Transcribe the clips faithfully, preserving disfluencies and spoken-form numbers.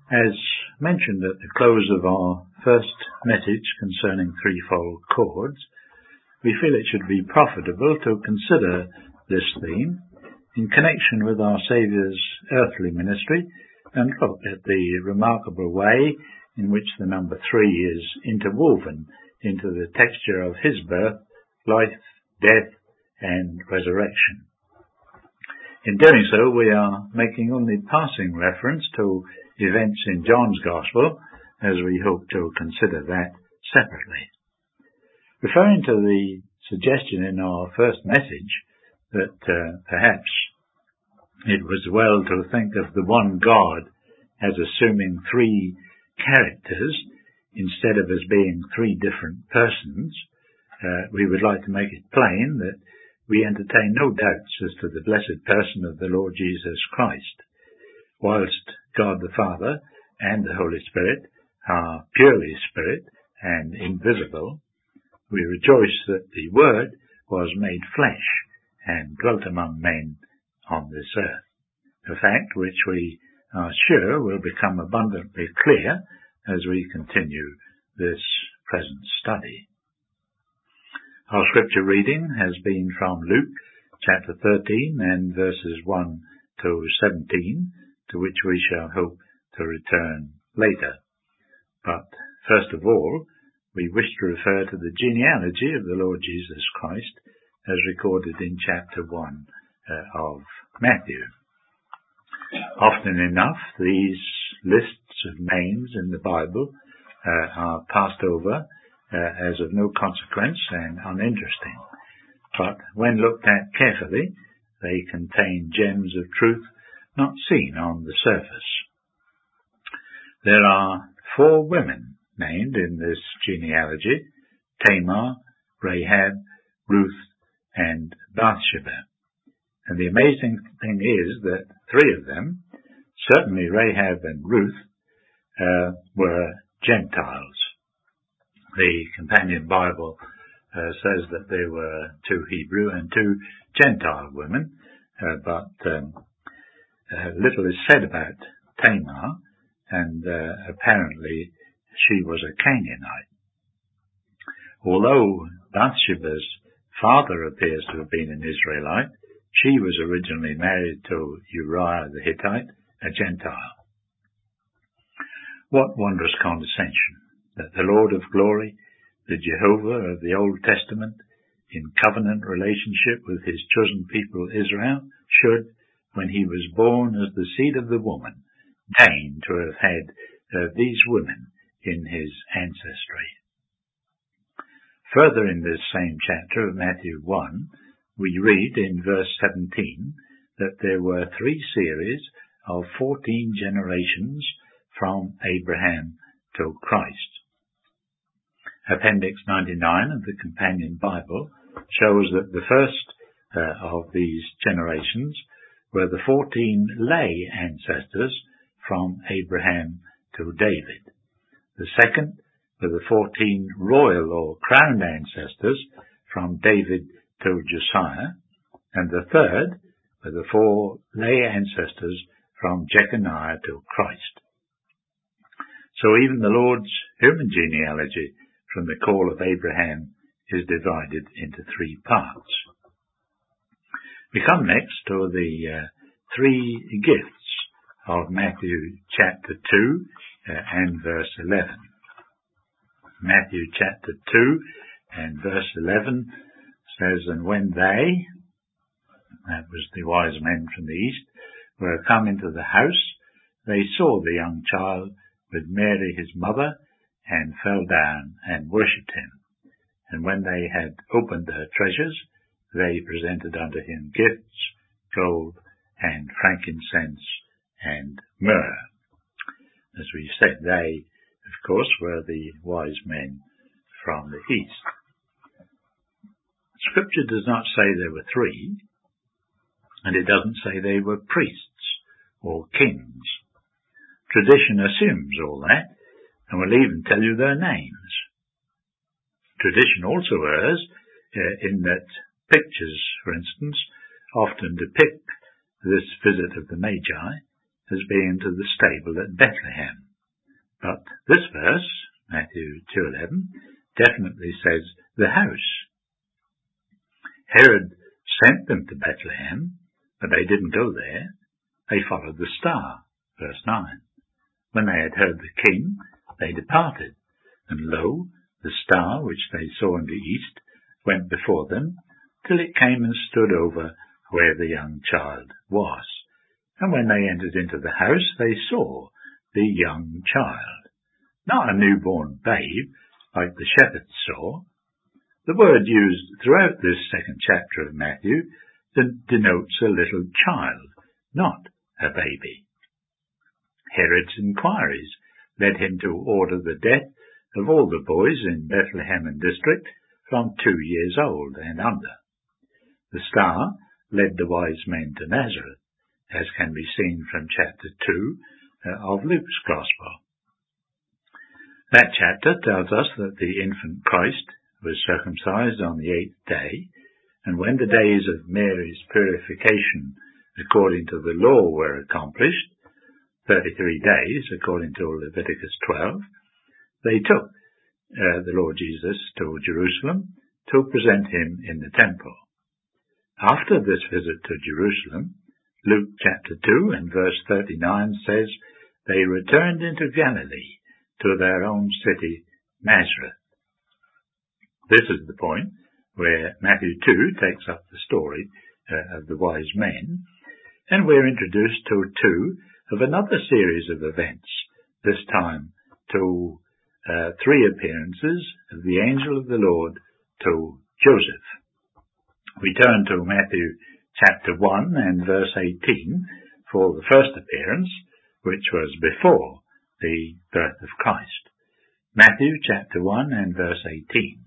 As mentioned at the close of our first message concerning threefold cords, we feel it should be profitable to consider this theme in connection with our Saviour's earthly ministry and look at the remarkable way in which the number three is interwoven into the texture of his birth, life, death, and resurrection. In doing so, we are making only passing reference to events in John's Gospel, as we hope to consider that separately. Referring to the suggestion in our first message that uh, perhaps it was well to think of the one God as assuming three characters instead of as being three different persons, uh, we would like to make it plain that we entertain no doubts as to the blessed person of the Lord Jesus Christ. Whilst God the Father and the Holy Spirit are purely spirit and invisible, we rejoice that the Word was made flesh and dwelt among men on this earth, a fact which we are sure will become abundantly clear as we continue this present study. Our scripture reading has been from Luke chapter thirteen and verses one to seventeen, to which we shall hope to return later. But first of all, we wish to refer to the genealogy of the Lord Jesus Christ as recorded in chapter one uh, of Matthew. Often enough, these lists of names in the Bible uh, are passed over uh, as of no consequence and uninteresting. But when looked at carefully, they contain gems of truth not seen on the surface. There are four women named in this genealogy: Tamar, Rahab, Ruth, and Bathsheba. And the amazing thing is that three of them, certainly Rahab and Ruth, uh, were Gentiles. The Companion Bible uh, says that they were two Hebrew and two Gentile women, uh, but um, uh, little is said about Tamar, and uh, apparently she was a Canaanite. Although Bathsheba's father appears to have been an Israelite, she was originally married to Uriah the Hittite, a Gentile. What wondrous condescension that the Lord of glory, the Jehovah of the Old Testament, in covenant relationship with his chosen people Israel, should, when he was born as the seed of the woman, deign to have had uh, these women in his ancestry. Further in this same chapter of Matthew one, we read in verse seventeen that there were three series of fourteen generations from Abraham to Christ. Appendix ninety-nine of the Companion Bible shows that the first uh, of these generations were the fourteen lay ancestors from Abraham to David. The second were the fourteen royal or crowned ancestors from David to Josiah, and the third were the four lay ancestors from Jeconiah to Christ. So even the Lord's human genealogy from the call of Abraham is divided into three parts. We come next to the uh, three gifts of Matthew chapter two uh, and verse eleven. Matthew chapter two and verse eleven says, "And when they," that was the wise men from the east, "were come into the house, they saw the young child with Mary his mother, and fell down and worshipped him. And when they had opened their treasures, they presented unto him gifts, gold, and frankincense, and myrrh." As we said, they, of course, were the wise men from the east. Scripture does not say there were three, and it doesn't say they were priests or kings. Tradition assumes all that, and will even tell you their names. Tradition also errs uh, in that pictures, for instance, often depict this visit of the Magi as being to the stable at Bethlehem. But this verse, Matthew two eleven, definitely says the house. Herod sent them to Bethlehem, but they didn't go there. They followed the star, verse nine. When they had heard the king, they departed, and lo, the star which they saw in the east went before them, till it came and stood over where the young child was. And when they entered into the house, they saw the young child, not a newborn babe, like the shepherds saw. The word used throughout this second chapter of Matthew denotes a little child, not a baby. Herod's inquiries led him to order the death of all the boys in Bethlehem and district from two years old and under. The star led the wise men to Nazareth, as can be seen from chapter two uh, of Luke's Gospel. That chapter tells us that the infant Christ was circumcised on the eighth day, and when the days of Mary's purification according to the law were accomplished, thirty-three days according to Leviticus twelve, they took uh, the Lord Jesus to Jerusalem to present him in the temple. After this visit to Jerusalem, Luke chapter two and verse thirty-nine says, they returned into Galilee to their own city, Nazareth. This is the point where Matthew two takes up the story uh, of the wise men, and we're introduced to two of another series of events, this time to uh, three appearances of the angel of the Lord to Joseph. We turn to Matthew chapter one and verse eighteen for the first appearance, which was before the birth of Christ. Matthew chapter one and verse eighteen.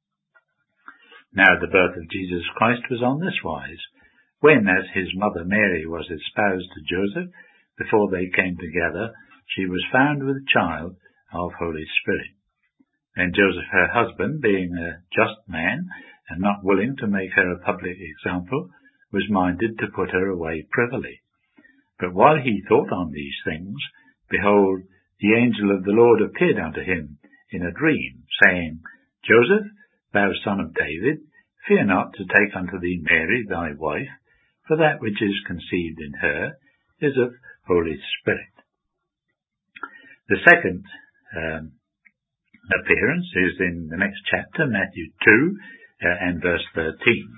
Now the birth of Jesus Christ was on this wise, when, as his mother Mary was espoused to Joseph, before they came together, she was found with child of Holy Spirit. And Joseph her husband, being a just man, and not willing to make her a public example, was minded to put her away privily. But while he thought on these things, behold, the angel of the Lord appeared unto him in a dream, saying, Joseph, thou son of David, fear not to take unto thee Mary thy wife, for that which is conceived in her is of Holy Spirit. The second um, appearance is in the next chapter, Matthew two uh, and verse thirteen.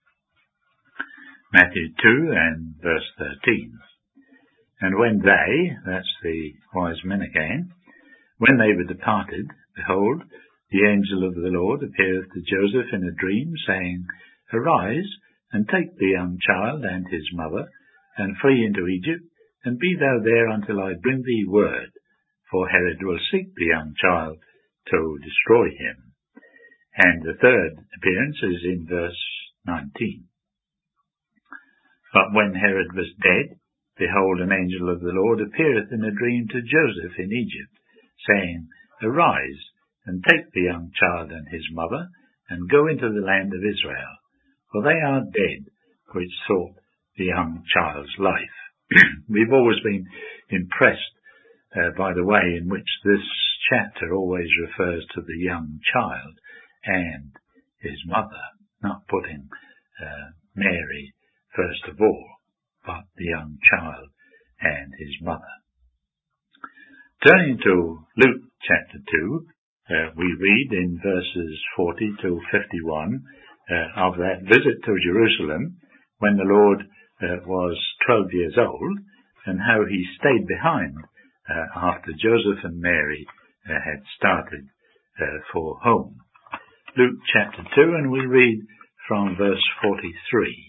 Matthew two and verse thirteen. And when they, that's the wise men again, when they were departed, behold, the angel of the Lord appeareth to Joseph in a dream, saying, Arise, and take the young child and his mother, and flee into Egypt, and be thou there until I bring thee word, for Herod will seek the young child to destroy him. And the third appearance is in verse nineteen. But when Herod was dead, behold, an angel of the Lord appeareth in a dream to Joseph in Egypt, saying, Arise, and take the young child and his mother, and go into the land of Israel, for they are dead which sought the young child's life. We've always been impressed uh, by the way in which this chapter always refers to the young child and his mother, not putting uh, Mary first of all, but the young child and his mother. Turning to Luke chapter two, uh, we read in verses forty to fifty-one uh, of that visit to Jerusalem when the Lord uh, was twelve years old, and how he stayed behind uh, after Joseph and Mary uh, had started uh, for home. Luke chapter two, and we read from verse forty-three.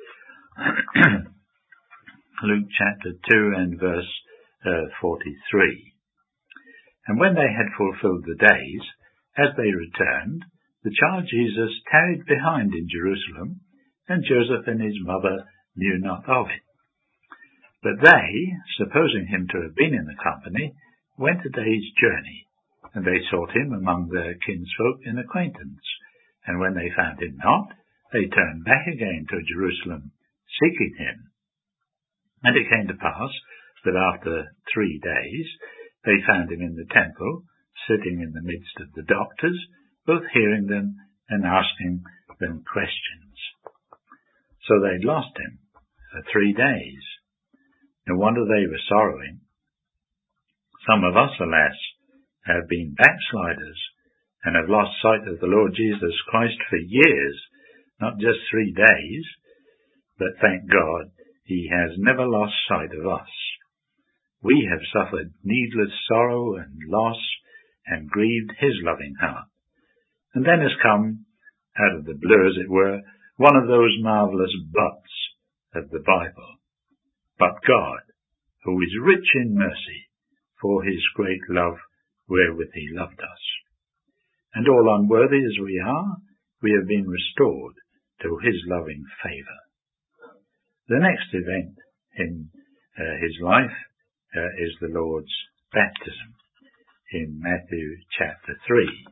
Luke chapter two and verse uh, forty-three. And when they had fulfilled the days, as they returned, the child Jesus tarried behind in Jerusalem, and Joseph and his mother knew not of it. But they, supposing him to have been in the company, went a day's journey, and they sought him among their kinsfolk and acquaintance. And when they found him not, they turned back again to Jerusalem, seeking him. And it came to pass But after three days they found him in the temple, sitting in the midst of the doctors, both hearing them and asking them questions. So they'd lost him for three days. No wonder they were sorrowing. Some of us, alas, have been backsliders and have lost sight of the Lord Jesus Christ for years, not just three days, but thank God he has never lost sight of us. We have suffered needless sorrow and loss and grieved his loving heart. And then has come, out of the blue as it were, one of those marvellous buts of the Bible. But God, who is rich in mercy, for his great love wherewith he loved us. And all unworthy as we are, we have been restored to his loving favour. The next event in uh, his life uh, is the Lord's baptism in Matthew chapter three.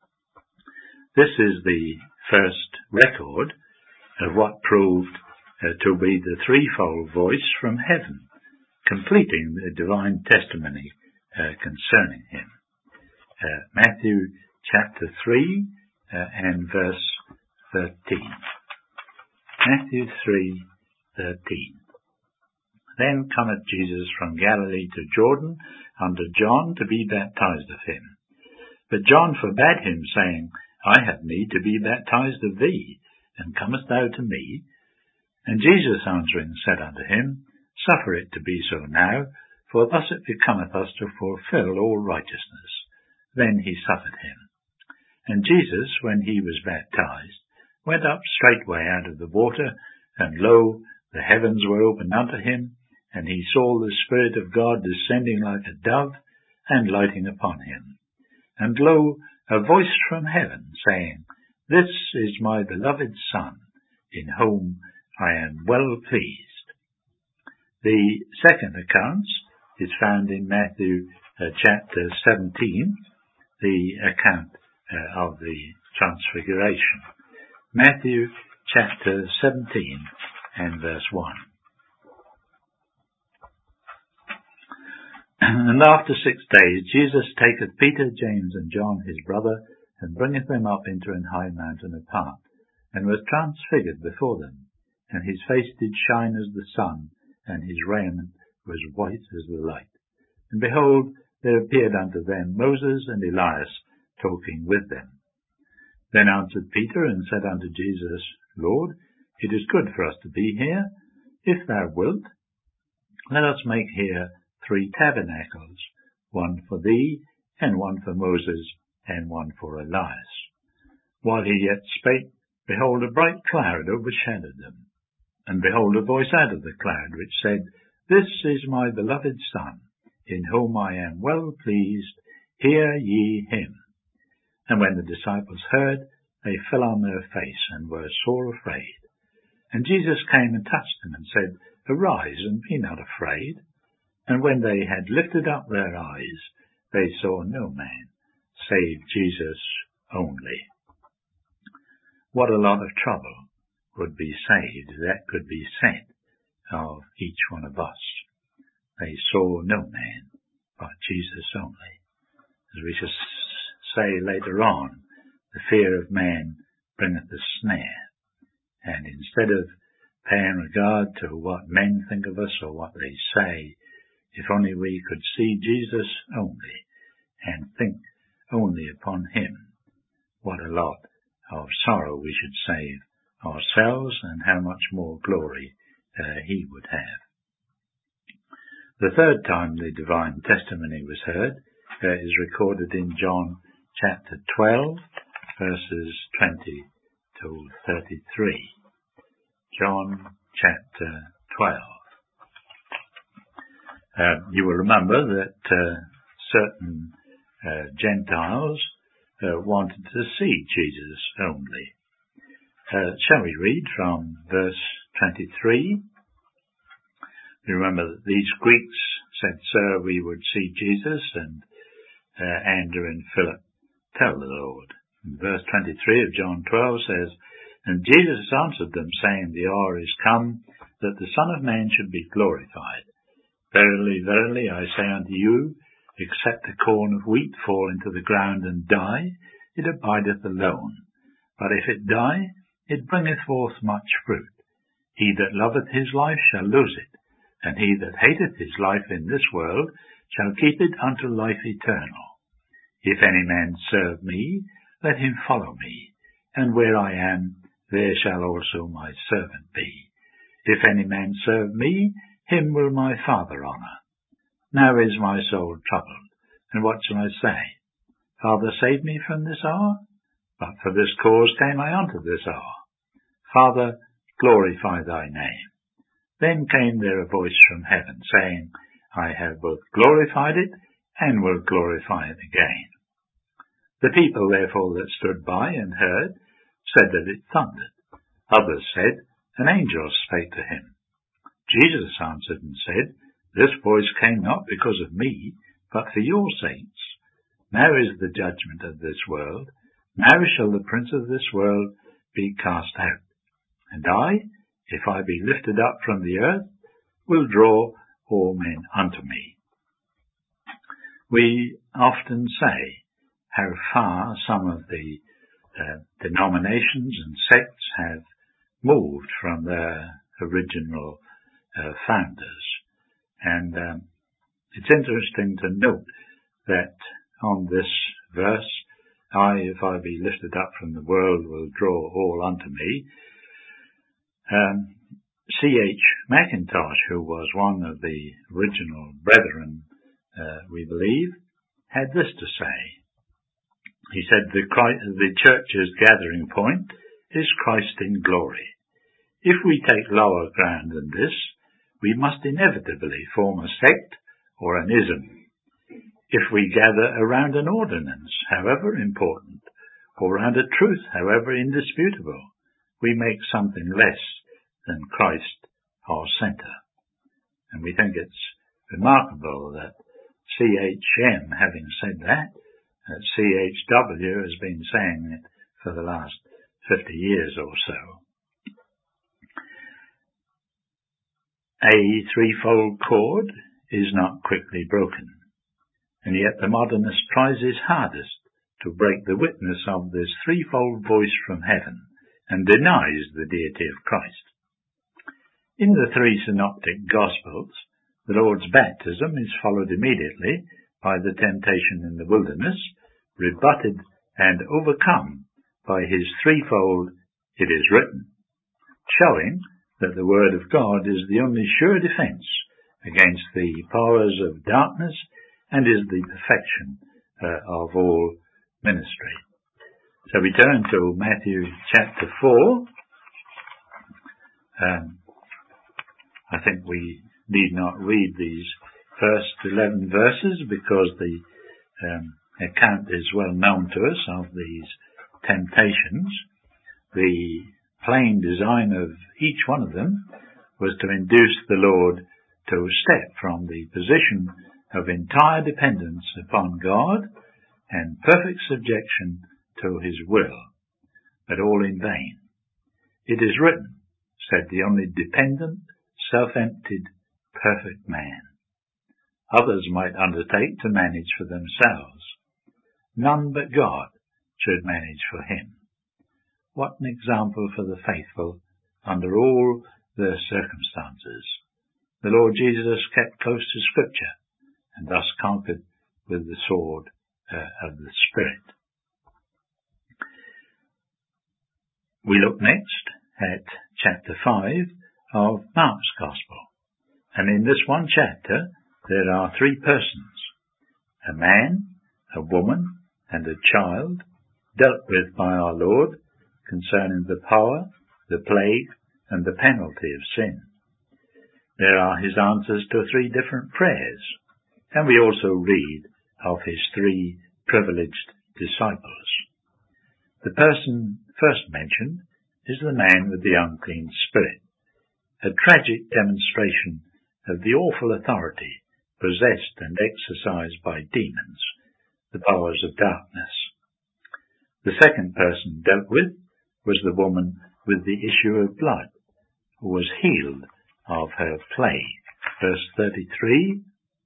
This is the first record of what proved uh, to be the threefold voice from heaven, completing the divine testimony uh, concerning him. Uh, Matthew chapter three uh, and verse thirteen. Matthew three thirteen. Then cometh Jesus from Galilee to Jordan unto John to be baptized of him. But John forbade him, saying, I have need to be baptized of thee, and comest thou to me? And Jesus answering said unto him, Suffer it to be so now, for thus it becometh us to fulfill all righteousness. Then he suffered him. And Jesus, when he was baptized, went up straightway out of the water, and lo, the heavens were opened unto him, and he saw the Spirit of God descending like a dove, and lighting upon him. And lo, a voice from heaven, saying, This is my beloved Son, in whom I am well pleased. The second account is found in Matthew uh, chapter seventeen, the account uh, of the Transfiguration. Matthew chapter seventeen and verse one. And after six days Jesus taketh Peter, James, and John his brother, and bringeth them up into an high mountain apart, and was transfigured before them. And his face did shine as the sun, and his raiment was white as the light. And behold, there appeared unto them Moses and Elias, talking with them. Then answered Peter, and said unto Jesus, Lord, it is good for us to be here. If thou wilt, let us make here three tabernacles, one for thee, and one for Moses, and one for Elias. While he yet spake, behold, a bright cloud overshadowed them. And behold, a voice out of the cloud, which said, This is my beloved Son, in whom I am well pleased, hear ye him. And when the disciples heard, they fell on their face, and were sore afraid. And Jesus came and touched them, and said, Arise, and be not afraid. And when they had lifted up their eyes, they saw no man, save Jesus only. What a lot of trouble would be saved that could be said of each one of us. They saw no man but Jesus only. As we shall say later on, the fear of man bringeth a snare. And instead of paying regard to what men think of us or what they say, if only we could see Jesus only and think only upon him, what a lot of sorrow we should save ourselves, and how much more glory uh, he would have. The third time the divine testimony was heard uh, is recorded in John chapter twelve, verses twenty to thirty-three. John chapter twelve. Uh, you will remember that uh, certain uh, Gentiles uh, wanted to see Jesus only. Uh, shall we read from verse twenty-three? You remember that these Greeks said, Sir, we would see Jesus, and uh, Andrew and Philip tell the Lord. And verse twenty-three of John twelve says, And Jesus answered them, saying, The hour is come that the Son of Man should be glorified. Verily, verily, I say unto you, except a corn of wheat fall into the ground and die, it abideth alone. But if it die, it bringeth forth much fruit. He that loveth his life shall lose it, and he that hateth his life in this world shall keep it unto life eternal. If any man serve me, let him follow me, and where I am, there shall also my servant be. If any man serve me, him will my Father honour. Now is my soul troubled, and what shall I say? Father, save me from this hour? But for this cause came I unto this hour. Father, glorify thy name. Then came there a voice from heaven, saying, I have both glorified it, and will glorify it again. The people therefore that stood by and heard said that it thundered. Others said, an angel spake to him. Jesus answered and said, This voice came not because of me, but for your sakes. Now is the judgment of this world. Now shall the prince of this world be cast out. And I, if I be lifted up from the earth, will draw all men unto me. We often say how far some of the uh, denominations and sects have moved from their original uh, founders. And um, it's interesting to note that on this verse, I, if I be lifted up from the world, will draw all unto me. Um, C H Mackintosh, who was one of the original brethren, uh, we believe, had this to say. He said, the, Christ, the church's gathering point is Christ in glory. If we take lower ground than this, we must inevitably form a sect or an ism. If we gather around an ordinance, however important, or around a truth, however indisputable, we make something less than Christ our centre. And we think it's remarkable that C H M, having said that, that C H W has been saying it for the last fifty years or so. A threefold cord is not quickly broken, and yet the modernist tries his hardest to break the witness of this threefold voice from heaven and denies the deity of Christ. In the three synoptic Gospels, the Lord's baptism is followed immediately by the temptation in the wilderness, rebutted and overcome by his threefold, it is written, showing that the Word of God is the only sure defence against the powers of darkness and is the perfection uh, of all ministry. So we turn to Matthew chapter four. Um, I think we need not read these first eleven verses because the um, account is well known to us of these temptations. The plain design of each one of them was to induce the Lord to step from the position of entire dependence upon God and perfect subjection to his will, but all in vain. It is written, said the only dependent, self-emptied, perfect man. Others might undertake to manage for themselves. None but God should manage for him. What an example for the faithful under all their circumstances. The Lord Jesus kept close to Scripture and thus conquered with the sword uh, of the Spirit. We look next at chapter five of Mark's Gospel. And in this one chapter there are three persons, a man, a woman, and a child, dealt with by our Lord concerning the power, the plague, and the penalty of sin. There are his answers to three different prayers, and we also read of his three privileged disciples. The person first mentioned is the man with the unclean spirit, a tragic demonstration of the awful authority possessed and exercised by demons, the powers of darkness. The second person dealt with was the woman with the issue of blood, who was healed of her plague. verse thirty-three,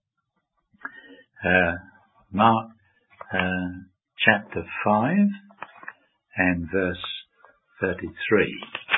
uh, Mark uh, chapter five and verse thirty-three.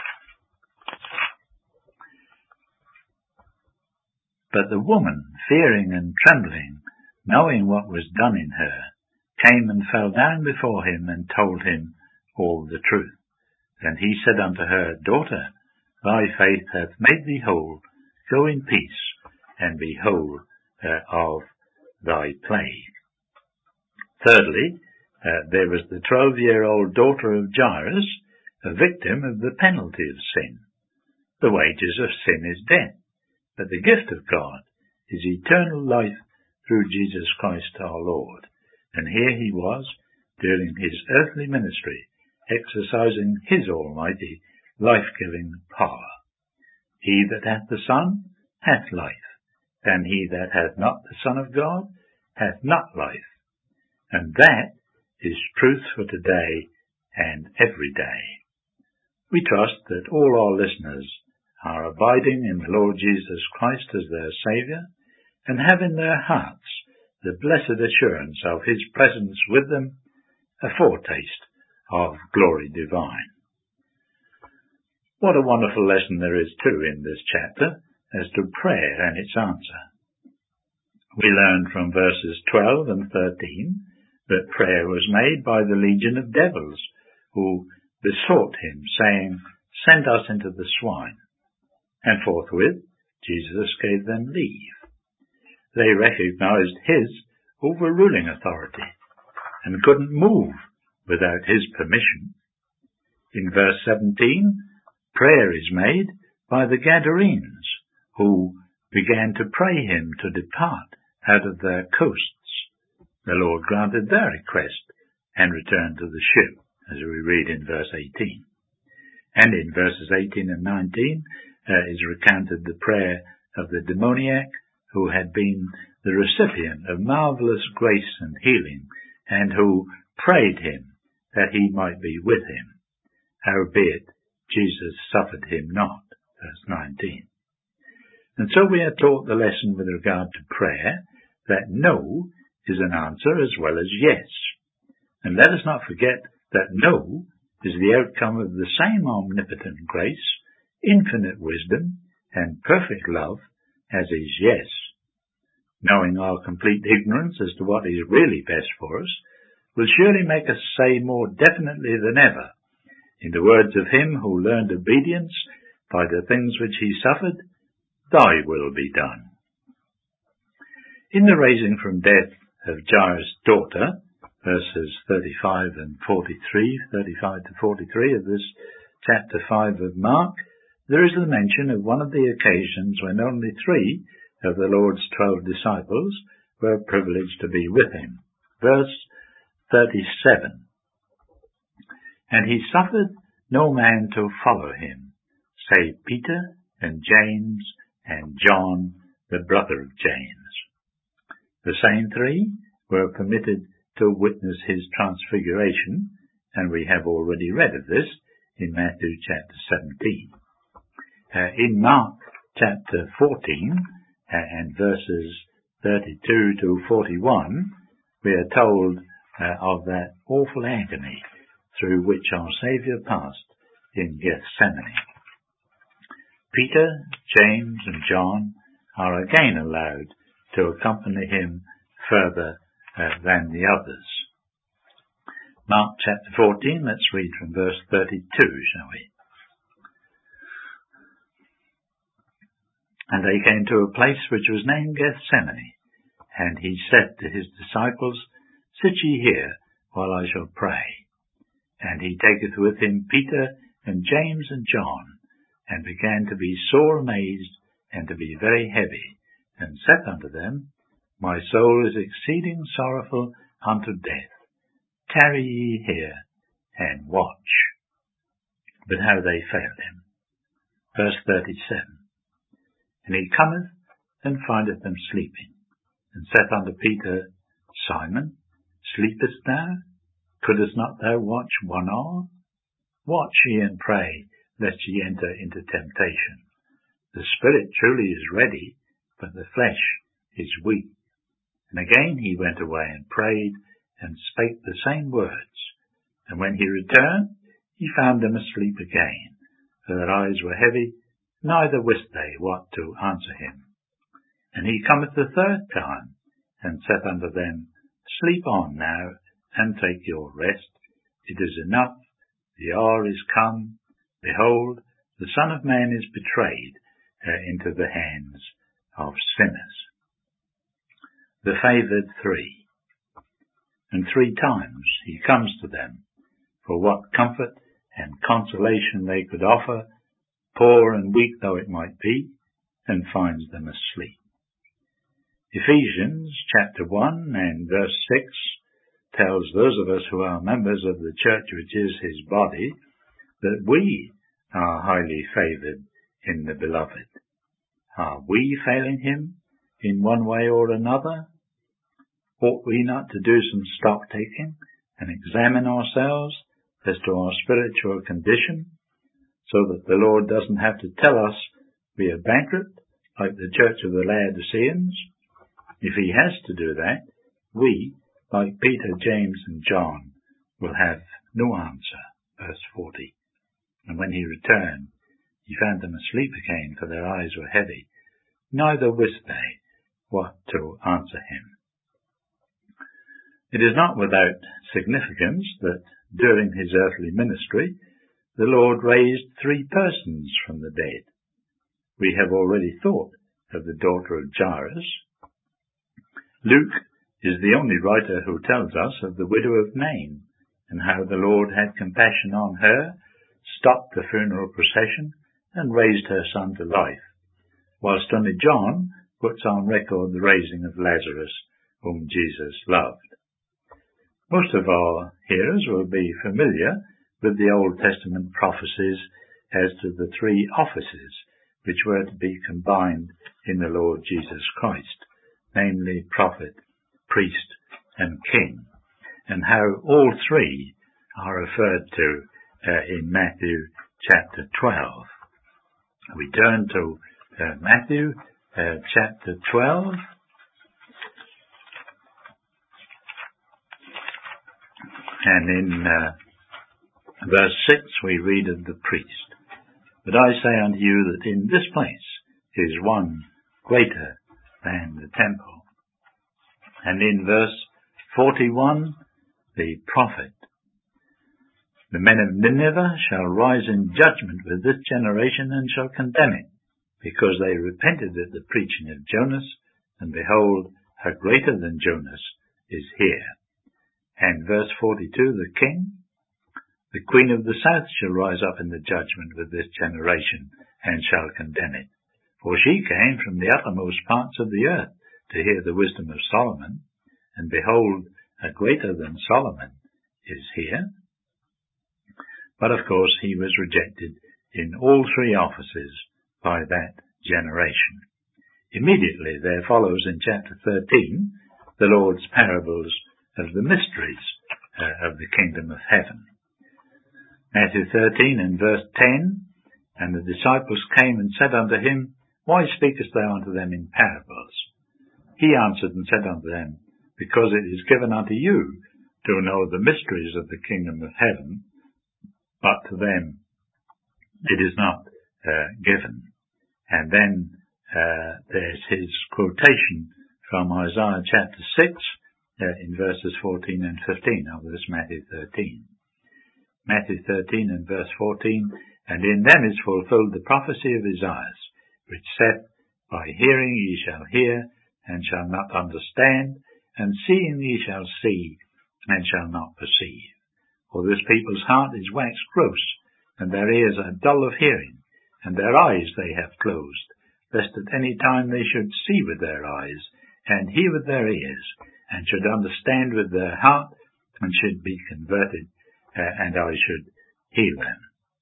But the woman, fearing and trembling, knowing what was done in her, came and fell down before him and told him all the truth. And he said unto her, Daughter, thy faith hath made thee whole. Go in peace, and be whole uh, of thy plague. Thirdly, uh, there was the twelve-year-old daughter of Jairus, a victim of the penalty of sin. The wages of sin is death, but the gift of God is eternal life through Jesus Christ our Lord. And here he was, during his earthly ministry, exercising his almighty, life-giving power. He that hath the Son hath life, and he that hath not the Son of God hath not life. And that is truth for today and every day. We trust that all our listeners are abiding in the Lord Jesus Christ as their Saviour, and have in their hearts the blessed assurance of his presence with them, a foretaste of glory divine. What a wonderful lesson there is too in this chapter as to prayer and its answer. We learn from verses twelve and thirteen that prayer was made by the legion of devils, who besought him, saying, Send us into the swine. And forthwith Jesus gave them leave. They recognized his overruling authority and couldn't move without his permission. In verse seventeen, prayer is made by the Gadarenes, who began to pray him to depart out of their coasts. The Lord granted their request and returned to the ship, as we read in verse eighteen. And in verses eighteen and nineteen uh, is recounted the prayer of the demoniac, who had been the recipient of marvelous grace and healing, and who prayed him that he might be with him. Howbeit Jesus suffered him not. Verse nineteen. And so we are taught the lesson with regard to prayer, that no is an answer as well as yes. And let us not forget that no is the outcome of the same omnipotent grace, infinite wisdom, and perfect love as is yes. Knowing our complete ignorance as to what is really best for us will surely make us say more definitely than ever, in the words of him who learned obedience by the things which he suffered, Thy will be done. In the raising from death of Jairus' daughter, verses thirty-five and forty-three, thirty-five to forty-three of this chapter five of Mark, there is the mention of one of the occasions when only three of the Lord's twelve disciples were privileged to be with him. Verse thirty-seven. And he suffered no man to follow him, save Peter and James and John, the brother of James. The same three were permitted to witness his transfiguration, and we have already read of this in Matthew chapter seventeen. Uh, in Mark chapter fourteen uh, and verses thirty-two to forty-one, we are told uh, of that awful agony through which our Saviour passed in Gethsemane. Peter, James, and John are again allowed to accompany him further uh, than the others. Mark chapter fourteen, let's read from verse thirty-two, shall we? And they came to a place which was named Gethsemane, and he said to his disciples, Sit ye here, while I shall pray. And he taketh with him Peter and James and John, and began to be sore amazed, and to be very heavy, and said unto them, My soul is exceeding sorrowful unto death. Tarry ye here, and watch. But how they failed him. Verse thirty-seven. And he cometh, and findeth them sleeping, and saith unto Peter, Simon, sleepest thou? Couldest not thou watch one hour? Watch ye and pray, lest ye enter into temptation. The spirit truly is ready, but the flesh is weak. And again he went away and prayed, and spake the same words. And when he returned, he found them asleep again, for their eyes were heavy, neither wist they what to answer him. And he cometh the third time, and saith unto them, Sleep on now, and take your rest. It is enough, the hour is come. Behold, the Son of Man is betrayed uh, into the hands of sinners. The favoured three. And three times he comes to them, for what comfort and consolation they could offer, poor and weak though it might be, and finds them asleep. Ephesians chapter one and verse six tells those of us who are members of the church which is his body, that we are highly favoured in the beloved. Are we failing him in one way or another? Ought we not to do some stock-taking and examine ourselves as to our spiritual condition, so that the Lord doesn't have to tell us we are bankrupt, like the church of the Laodiceans? If he has to do that, we, like Peter, James, and John, will have no answer. Verse forty. And when he returned, he found them asleep again, for their eyes were heavy, neither wist they what to answer him. It is not without significance that during his earthly ministry, the Lord raised three persons from the dead. We have already thought of the daughter of Jairus. Luke is the only writer who tells us of the widow of Nain, and how the Lord had compassion on her, stopped the funeral procession, and raised her son to life, whilst only John puts on record the raising of Lazarus, whom Jesus loved. Most of our hearers will be familiar with the Old Testament prophecies as to the three offices which were to be combined in the Lord Jesus Christ, namely prophet, priest, and king, and how all three are referred to uh, in Matthew chapter twelve. We turn to uh, Matthew uh, chapter twelve. And in uh, verse six we read of the priest. But I say unto you that in this place is one greater than the temple. And in verse forty-one, the prophet. The men of Nineveh shall rise in judgment with this generation, and shall condemn it, because they repented at the preaching of Jonas, and behold, a greater than Jonas is here. And verse forty-two, the king, the queen of the south shall rise up in the judgment with this generation, and shall condemn it. For she came from the uttermost parts of the earth to hear the wisdom of Solomon, and behold, a greater than Solomon is here. But of course he was rejected in all three offices by that generation. Immediately there follows in chapter thirteen the Lord's parables of the mysteries uh, of the kingdom of heaven. Matthew thirteen and verse ten, And the disciples came and said unto him, Why speakest thou unto them in parables? He answered and said unto them, Because it is given unto you to know the mysteries of the kingdom of heaven, but to them it is not uh, given. And then uh, there's his quotation from Isaiah chapter six, Uh, in verses fourteen and fifteen of this Matthew thirteen. Matthew thirteen and verse fourteen, And in them is fulfilled the prophecy of Isaiah, which saith, By hearing ye shall hear, and shall not understand, and seeing ye shall see, and shall not perceive. For this people's heart is waxed gross, and their ears are dull of hearing, and their eyes they have closed, lest at any time they should see with their eyes, and hear with their ears, and should understand with their heart, and should be converted, uh, and I should heal them.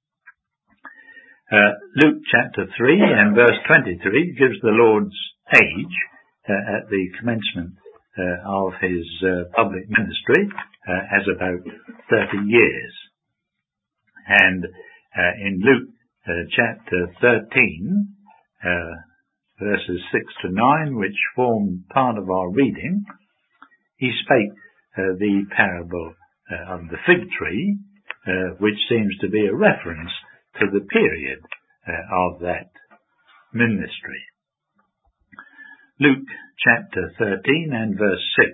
Uh, Luke chapter three and verse twenty-three gives the Lord's age uh, at the commencement uh, of his uh, public ministry uh, as about thirty years. And uh, in Luke uh, chapter thirteen, uh, verses six to nine, which form part of our reading, he spake uh, the parable uh, of the fig tree, uh, which seems to be a reference to the period uh, of that ministry. Luke chapter thirteen and verse six.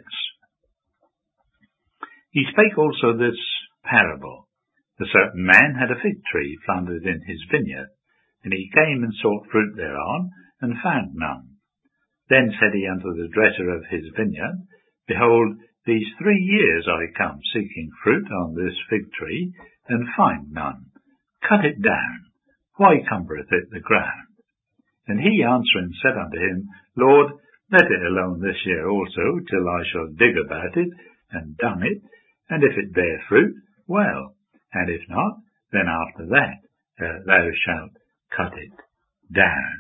He spake also this parable. A certain man had a fig tree planted in his vineyard, and he came and sought fruit thereon, and found none. Then said he unto the dresser of his vineyard, Behold, these three years I come seeking fruit on this fig tree, and find none. Cut it down. Why cumbereth it the ground? And he answering said unto him, Lord, let it alone this year also, till I shall dig about it, and dung it, and if it bear fruit, well, and if not, then after that uh, thou shalt cut it down.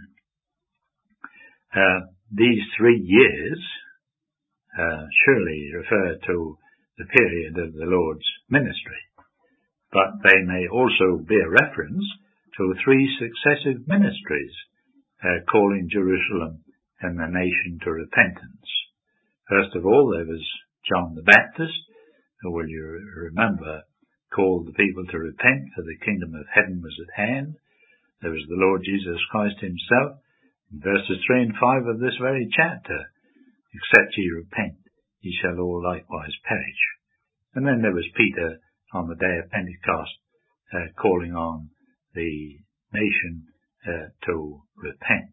Uh, these three years uh, surely refer to the period of the Lord's ministry, but they may also be a reference to three successive ministries uh, calling Jerusalem and the nation to repentance. First of all, there was John the Baptist, who, will you remember, called the people to repent, for the kingdom of heaven was at hand. There was the Lord Jesus Christ himself, in verses three and five of this very chapter, Except ye repent, ye shall all likewise perish. And then there was Peter on the day of Pentecost, uh, calling on the nation uh, to repent.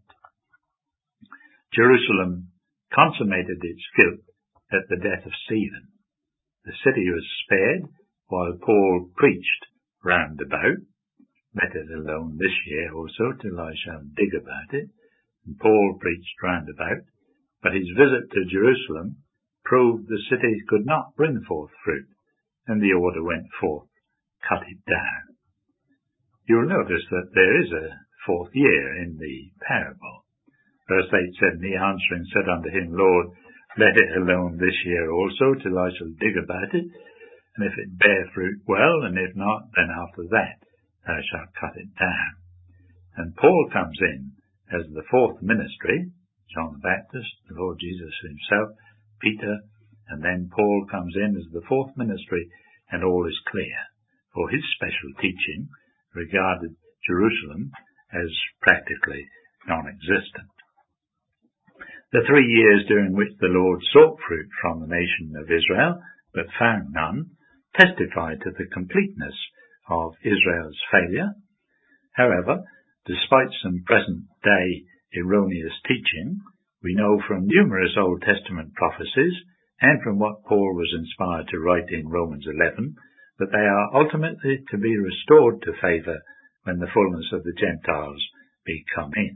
Jerusalem consummated its guilt at the death of Stephen. The city was spared while Paul preached round about. Let it alone this year also till I shall dig about it. And Paul preached round about, but his visit to Jerusalem proved the city could not bring forth fruit, and the order went forth, cut it down. You will notice that there is a fourth year in the parable. Verse eight said, And he answering said unto him, Lord, let it alone this year also till I shall dig about it, and if it bear fruit, well, and if not, then after that thou shalt cut it down. And Paul comes in as the fourth ministry, John the Baptist, the Lord Jesus himself, Peter, and then Paul comes in as the fourth ministry, and all is clear, for his special teaching regarded Jerusalem as practically non-existent. The three years during which the Lord sought fruit from the nation of Israel, but found none, testify to the completeness of Israel's failure. However, despite some present-day erroneous teaching, we know from numerous Old Testament prophecies and from what Paul was inspired to write in Romans eleven that they are ultimately to be restored to favour when the fullness of the Gentiles be come in.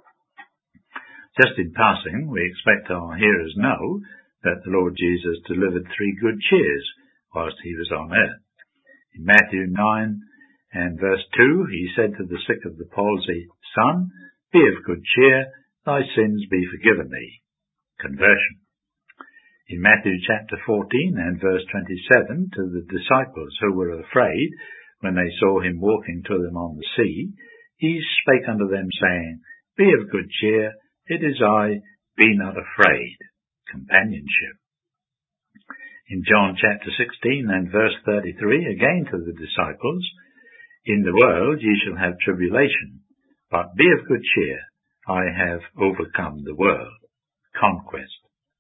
Just in passing, we expect our hearers know that the Lord Jesus delivered three good cheers whilst he was on earth. In Matthew nine and verse two, he said to the sick of the palsy, Son, be of good cheer, thy sins be forgiven thee. Conversion. In Matthew chapter fourteen and verse twenty-seven, to the disciples who were afraid when they saw him walking to them on the sea, he spake unto them, saying, Be of good cheer, it is I, be not afraid. Companionship. In John chapter sixteen and verse thirty-three, again to the disciples, In the world ye shall have tribulation, but be of good cheer, I have overcome the world. Conquest.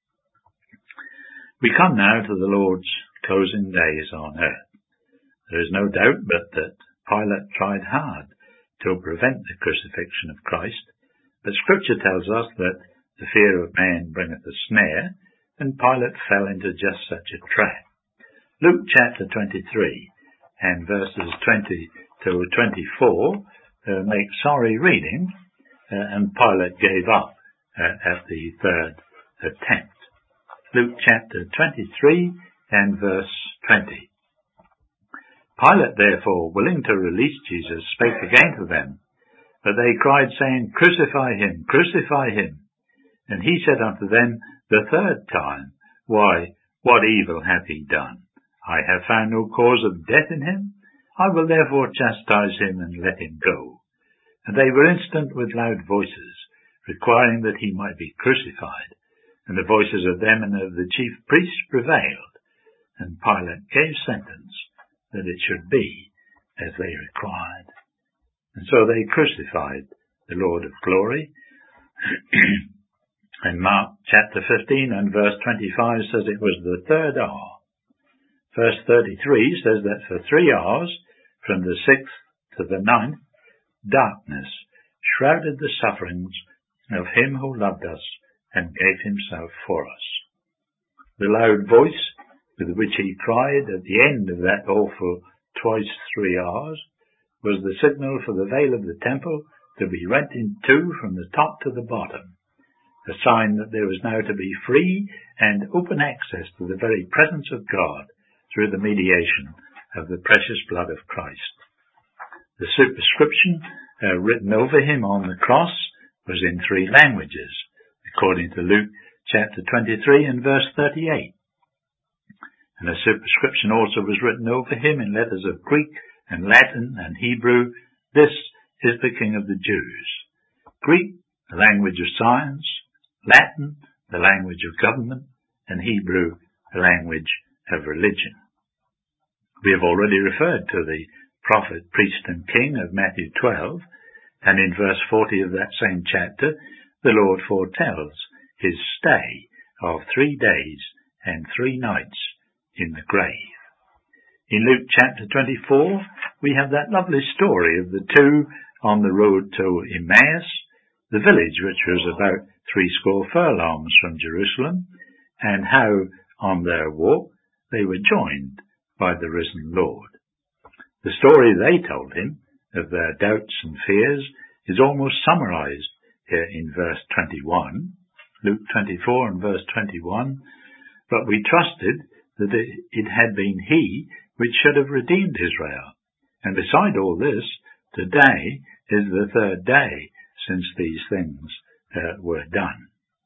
We come now to the Lord's closing days on earth. There is no doubt but that Pilate tried hard to prevent the crucifixion of Christ, but Scripture tells us that the fear of man bringeth a snare, and Pilate fell into just such a trap. Luke chapter twenty-three and verses twenty to twenty-four uh, make sorry reading, uh, and Pilate gave up uh, at the third attempt. Luke chapter twenty-three and verse twenty. Pilate therefore, willing to release Jesus, spake again to them, but they cried, saying, Crucify him, crucify him. And he said unto them the third time, Why, what evil hath he done? I have found no cause of death in him. I will therefore chastise him and let him go. And they were instant with loud voices, requiring that he might be crucified. And the voices of them and of the chief priests prevailed, and Pilate gave sentence that it should be as they required. And so they crucified the Lord of glory. And Mark chapter fifteen and verse twenty-five says it was the third hour. Verse thirty-three says that for three hours, from the sixth to the ninth, darkness shrouded the sufferings of him who loved us and gave himself for us. The loud voice with which he cried at the end of that awful twice three hours was the signal for the veil of the temple to be rent in two from the top to the bottom, a sign that there was now to be free and open access to the very presence of God through the mediation of the precious blood of Christ. The superscription uh, written over him on the cross was in three languages, according to Luke chapter twenty-three and verse thirty-eight. And a superscription also was written over him in letters of Greek and Latin and Hebrew. This is the King of the Jews. Greek, the language of science; Latin, the language of government; and Hebrew, the language of religion. We have already referred to the prophet, priest and king of Matthew twelve, and in verse forty of that same chapter, the Lord foretells his stay of three days and three nights in the grave. In Luke chapter twenty-four, we have that lovely story of the two on the road to Emmaus, the village which was about threescore furlongs from Jerusalem, and how on their walk they were joined by the risen Lord. The story they told him of their doubts and fears is almost summarized here in verse twenty-one, Luke twenty-four and verse twenty-one. But we trusted that it, it had been he which should have redeemed Israel. And beside all this, today is the third day since these things uh, were done.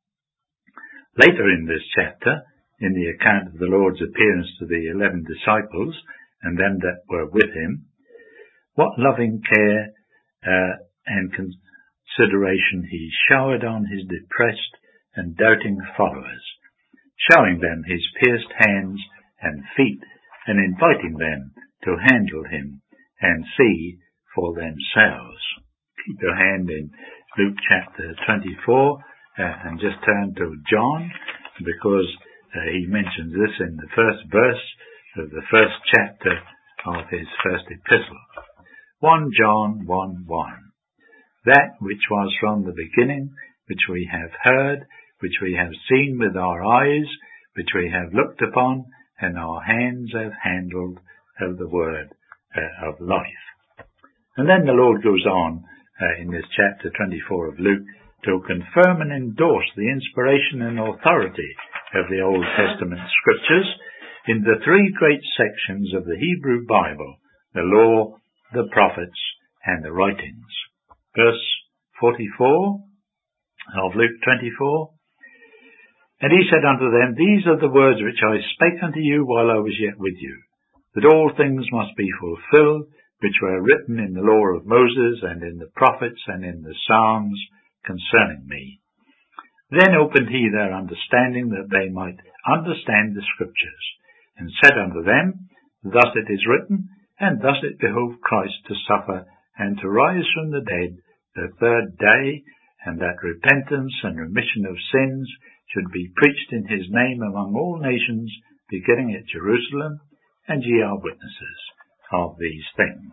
Later in this chapter, in the account of the Lord's appearance to the eleven disciples and them that were with him, what loving care uh, and consideration he showered on his depressed and doubting followers, showing them his pierced hands and feet and inviting them to handle him and see for themselves. Keep your hand in Luke chapter twenty-four uh, and just turn to John, because uh, he mentions this in the first verse of the first chapter of his first epistle. First John one one. That which was from the beginning, which we have heard, which we have seen with our eyes, which we have looked upon, and our hands have handled of the word uh, of life. And then the Lord goes on uh, in this chapter twenty-four of Luke to confirm and endorse the inspiration and authority of the Old Testament scriptures in the three great sections of the Hebrew Bible: the law, the prophets, and the writings. Verse forty-four of Luke twenty-four. And he said unto them, These are the words which I spake unto you while I was yet with you, that all things must be fulfilled, which were written in the law of Moses, and in the prophets, and in the Psalms, concerning me. Then opened he their understanding, that they might understand the scriptures, and said unto them, Thus it is written, and thus it behoved Christ to suffer, and to rise from the dead the third day, and that repentance and remission of sins should be preached in his name among all nations, beginning at Jerusalem, and ye are witnesses of these things.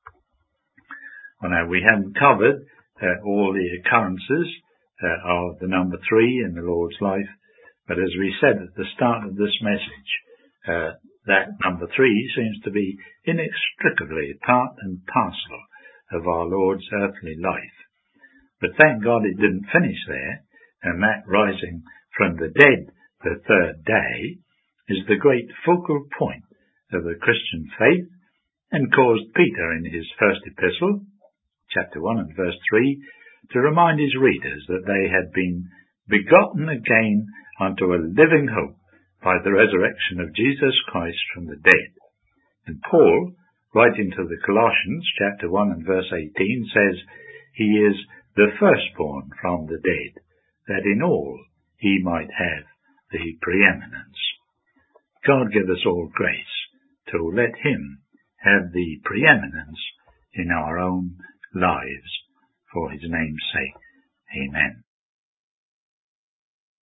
Well, now, we haven't covered uh, all the occurrences uh, of the number three in the Lord's life, but as we said at the start of this message, uh, that number three seems to be inextricably part and parcel of our Lord's earthly life. But thank God it didn't finish there, and that rising from the dead the third day is the great focal point of the Christian faith, and caused Peter in his first epistle, chapter one and verse three, to remind his readers that they had been begotten again unto a living hope by the resurrection of Jesus Christ from the dead. And Paul, writing to the Colossians, chapter one and verse eighteen, says, He is the firstborn from the dead, that in all he might have the preeminence. God give us all grace to let him have the preeminence in our own lives for his name's sake. Amen.